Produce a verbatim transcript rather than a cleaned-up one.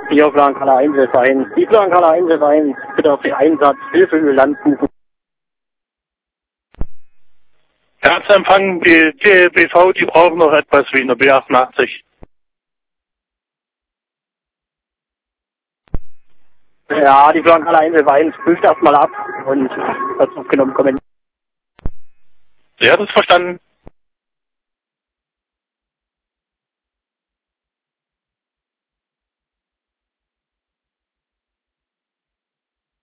Hier Blankala eins F eins. Die Blankala eins F eins, bitte auf den Einsatz, Hilfe für Landbuchen. Herzempfang, die T L B V, die brauchen noch etwas wie eine B achtundachtzig. Ja, die Blankala eins F eins prüft erstmal ab und das aufgenommen kommen. Sie hat es verstanden.